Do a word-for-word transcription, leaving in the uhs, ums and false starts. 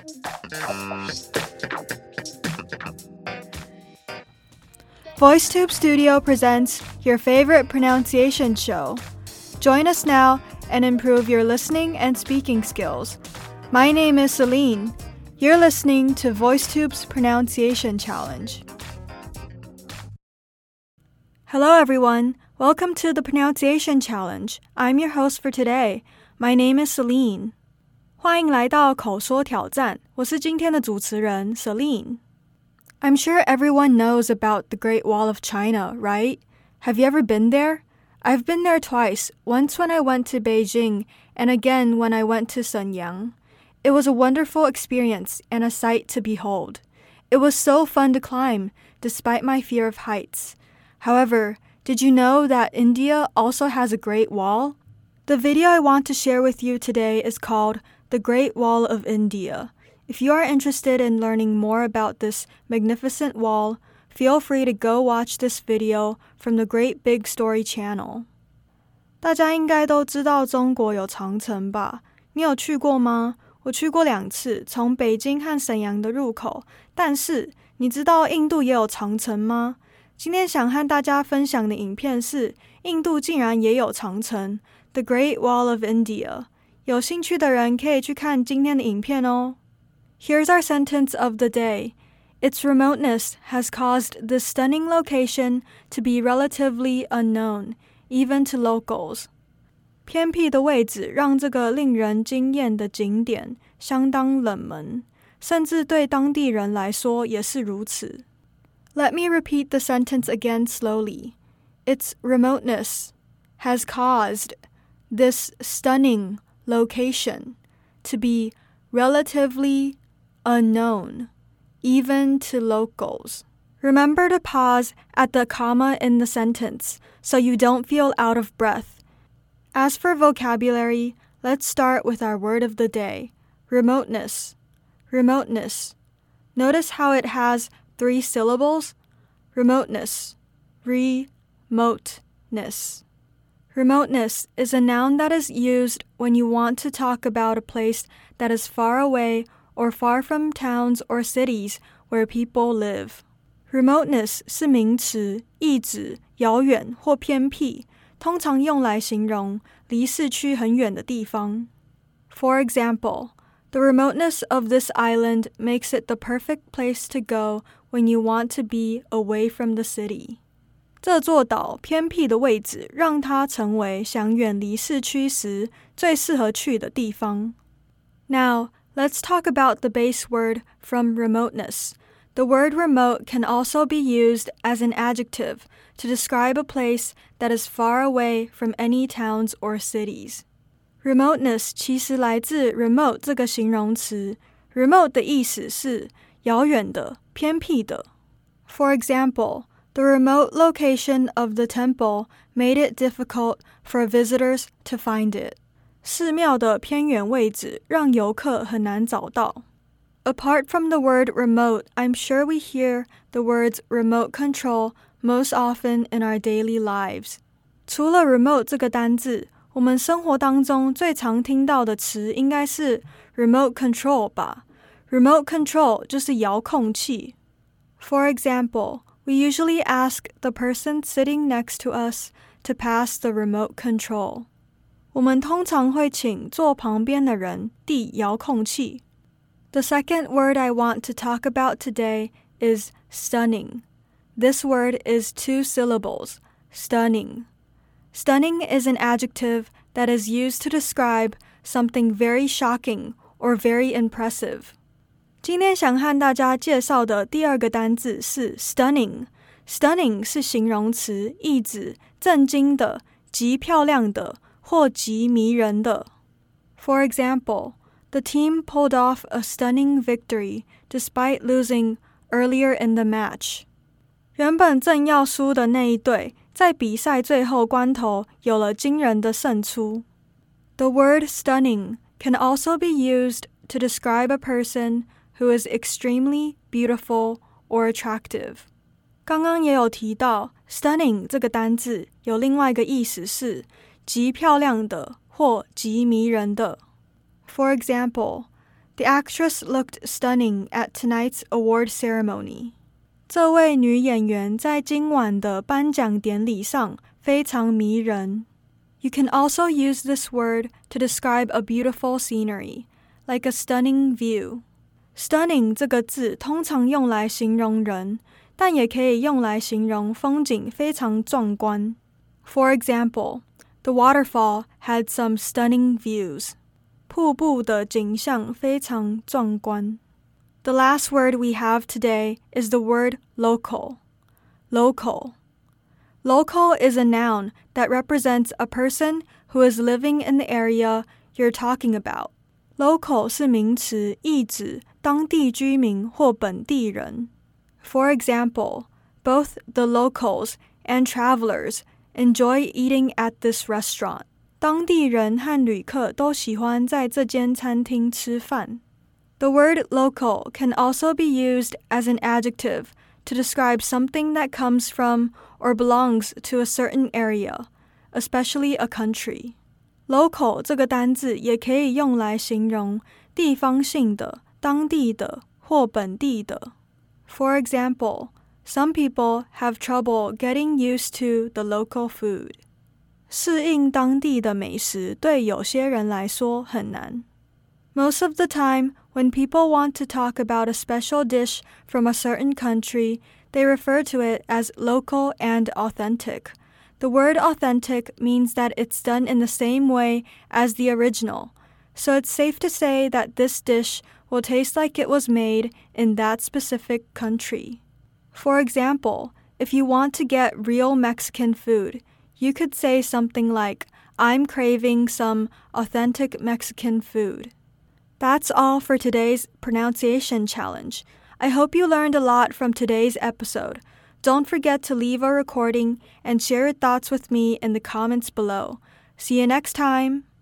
VoiceTube Studio presents your favorite pronunciation show. Join us now and improve your listening and speaking skills. My name is Celine. You're listening to VoiceTube's Pronunciation Challenge. Hello everyone, welcome to the Pronunciation Challenge. I'm your host for today. My name is Celine. 欢迎来到口说挑战，我是今天的主持人 Celine. I'm sure everyone knows about the Great Wall of China, right? Have you ever been there? I've been there twice, once when I went to Beijing and again when I went to Shenyang. It was a wonderful experience and a sight to behold. It was so fun to climb, despite my fear of heights. However, did you know that India also has a Great Wall? The video I want to share with you today is called The Great Wall of India. If you are interested in learning more about this magnificent wall, feel free to go watch this video from the Great Big Story channel. 大家应该都知道中国有长城吧？你有去过吗？我去过两次，从北京和沈阳的入口。但是，你知道印度也有长城吗？今天想和大家分享的影片是，印度竟然也有长城 The Great Wall of India. 有兴趣的人可以去看今天的影片哦。Here's our sentence of the day. Its remoteness has caused this stunning location to be relatively unknown, even to locals. 偏僻的位置让这个令人惊艳的景点相当冷门，甚至对当地人来说也是如此。Let me repeat the sentence again slowly. Its remoteness has caused this stunning location to be relatively unknown, even to locals. Remember to pause at the comma in the sentence so you don't feel out of breath. As for vocabulary, let's start with our word of the day, remoteness. Remoteness. Notice how it has three syllables. Remoteness. Remoteness. Remoteness is a noun that is used when you want to talk about a place that is far away or far from towns or cities where people live. Remoteness 是名词，意指遥远或偏僻，通常用来形容离市区很远的地方。For example, the remoteness of this island makes it the perfect place to go when you want to be away from the city. 这座岛偏僻的位置让它成为想远离市区时最适合去的地方。Now, let's talk about the base word from remoteness. The word remote can also be used as an adjective to describe a place that is far away from any towns or cities. Remoteness 其实来自 remote 这个形容词。Remote 的意思是遥远的、偏僻的。For example, the remote location of the temple made it difficult for visitors to find it. 寺庙的偏远位置让游客很难找到。Apart from the word remote, I'm sure we hear the words remote control most often in our daily lives. 除了 remote 这个单字，我们生活当中最常听到的词应该是 remote control 吧。Remote control 就是遥控器。For example, we usually ask the person sitting next to us to pass the remote control. 我们通常会请坐旁边的人递遥控器。The second word I want to talk about today is stunning. This word is two syllables, stunning. Stunning is an adjective that is used to describe something very shocking or very impressive. 今天想和大家介绍的第二个单字是 stunning。Stunning 是形容词，意指震惊的、极漂亮的或极迷人的。For example, the team pulled off a stunning victory despite losing earlier in the match. 原本正要输的那一队，在比赛最后关头有了惊人的胜出。The word stunning can also be used to describe a person who is extremely beautiful or attractive. 刚刚也有提到 stunning 这个单字有另外一个意思是极漂亮的或极迷人的。For example, The actress looked stunning at tonight's award ceremony. 这位女演员在今晚的颁奖典礼上非常迷人。You can also use this word to describe a beautiful scenery, like a stunning view. Stunning 这个字通常用来形容人，但也可以用来形容风景非常壮观。For example, the waterfall had some stunning views. 瀑布的景象非常壮观。The last word we have today is the word local. Local. Local is a noun that represents a person who is living in the area you're talking about. Local 是名词，意指当地居民或本地人。For example, both the locals and travelers enjoy eating at this restaurant. 当地人和旅客都喜欢在这间餐厅吃饭。The word local can also be used as an adjective to describe something that comes from or belongs to a certain area, especially a country. Local 这个单字也可以用来形容地方性的、当地的或本地的。For example, some people have trouble getting used to the local food. 适应当地的美食对有些人来说很难。Most of the time, when people want to talk about a special dish from a certain country, they refer to it as local and authentic. The word authentic means that it's done in the same way as the original, so it's safe to say that this dish will taste like it was made in that specific country. For example, if you want to get real Mexican food, you could say something like, I'm craving some authentic Mexican food. That's all for today's pronunciation challenge. I hope you learned a lot from today's episode. Don't forget to leave a recording and share your thoughts with me in the comments below. See you next time!